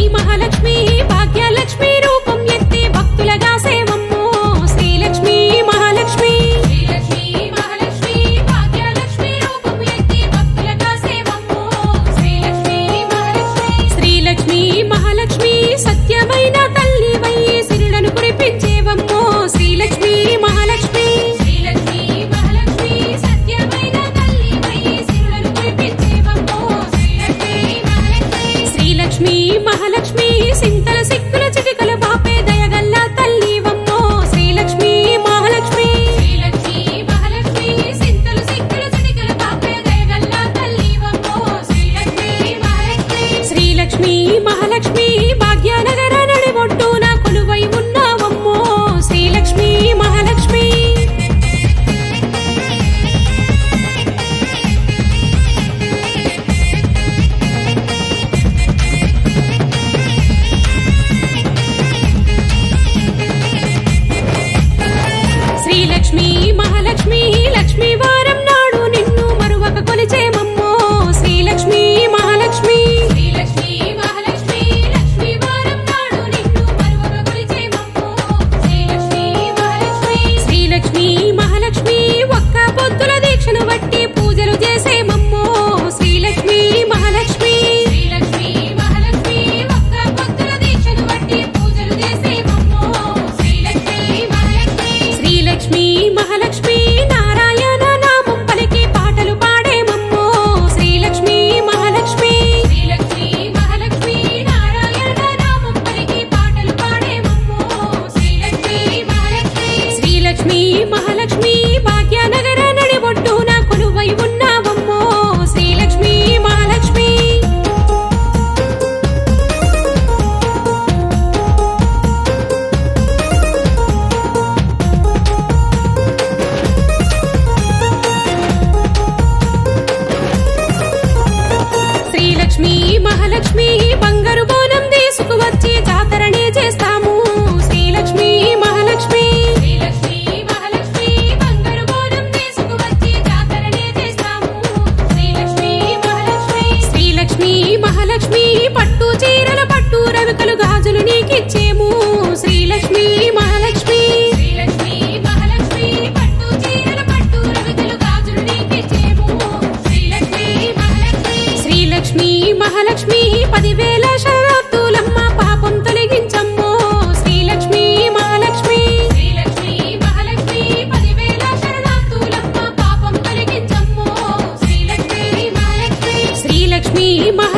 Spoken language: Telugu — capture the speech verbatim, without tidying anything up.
మహాలక్ష్మి భాగ్యలక్ష్మి రూపం ఎత్తి భక్తులగా సేవమ్మో శ్రీలక్ష్మి మహాలక్ష్మి శ్రీలక్ష్మి మహాలక్ష్మి భాగ్యలక్ష్మి రూపం ఎత్తి భక్తులగా సేవమ్మో శ్రీలక్ష్మి మహాలక్ష్మి శ్రీలక్ష్మి మహాలక్ష్మి సత్యమైన తల్లివై సిరులను కురిపించేవమ్మో శ్రీలక్ష్మి మహాలక్ష్మి శ్రీలక్ష్మి మహాలక్ష్మి సత్యమైన తల్లివై సిరులను కురిపించేవమ్మో శ్రీలక్ష్మి మహాలక్ష్మి శ్రీలక్ష్మి మహాలక్ష్మి సింతల సిక్కుల చిటికల బాపే దయగల్ల తల్లివమ్మో శ్రీలక్ష్మి మహాలక్ష్మి శ్రీలక్ష్మి మహాలక్ష్మి సింతల సిక్కుల చిటికల బాపే దయగల్ల తల్లివమ్మో శ్రీలక్ష్మి మహాలక్ష్మి శ్రీలక్ష్మి మహాలక్ష్మి భాగ్యనగర నడిబొట్టున కొలువై ఉన్నావమ్మో శ్రీలక్ష్మి మహాలక్ష్మి శ్రీలక్ష్మి మహాలక్ష్మి లక్ష్మీ వారం నాడు నిన్ను మరువక కొలిచేమమ్మో శ్రీలక్ష్మి మహాలక్ష్మి శ్రీలక్ష్మి మహాలక్ష్మి లక్ష్మీ వారం నాడు నిన్ను మరువక కొలిచేమమ్మో శ్రీలక్ష్మి మహాలక్ష్మి శ్రీలక్ష్మి మహాలక్ష్మి ఒక్క పొద్దుల దీక్షను బట్టి పూజలు చేసేమమ్మో శ్రీలక్ష్మి మహాలక్ష్మి శ్రీలక్ష్మి మహాలక్ష్మి ఒక్క పొద్దుల దీక్షను బట్టి పూజలు చేసేమమ్మో శ్రీలక్ష్మి మహాలక్ష్మి శ్రీలక్ష్మి మహాలక్ష్మి నారాయణ నామం పలికి పాటలు పాడేమమ్మో శ్రీలక్ష్మి మహాలక్ష్మి శ్రీలక్ష్మి మహాలక్ష్మి నారాయణ నామం పలికి పాటలు పాడేమమ్మో శ్రీలక్ష్మి మహాలక్ష్మి శ్రీలక్ష్మి మహాలక్ష్మి భాగ్యనగర నడిబొట్టున కొలువై ఉన్నావమ్మో శ్రీలక్ష్మి మహాలక్ష్మి శ్రీలక్ష్మి మహాలక్ష్మి బంగారు బోనం తీసుకువచ్చి జాతరనే చేస్తాము శ్రీలక్ష్మి మహాలక్ష్మి శ్రీలక్ష్మి మహాలక్ష్మి బంగారు బోనం తీసుకువచ్చి జాతరనే చేస్తాము శ్రీలక్ష్మి మహాలక్ష్మి శ్రీలక్ష్మి మహాలక్ష్మి పట్టు చీరల పట్టు రవికలు గాజులు నీకిచ్చేము శ్రీలక్ష్మి మహాలక్ష్మి శ్రీలక్ష్మి మహాలక్ష్మి పట్టు చీరల పట్టు రవికలు గాజులు నీకిచ్చేము శ్రీలక్ష్మి మహాలక్ష్మి శ్రీలక్ష్మి మహాలక్ష్మి పదివేల శరణార్థులమ్మ పాపం తొలగించమ్మో శ్రీలక్ష్మి మహాలక్ష్మి శ్రీలక్ష్మి మహాలక్ష్మి పదివేల శరణార్థులమ్మ పాపం తొలగించమ్మో శ్రీలక్ష్మి మహాలక్ష్మి శ్రీలక్ష్మి మహా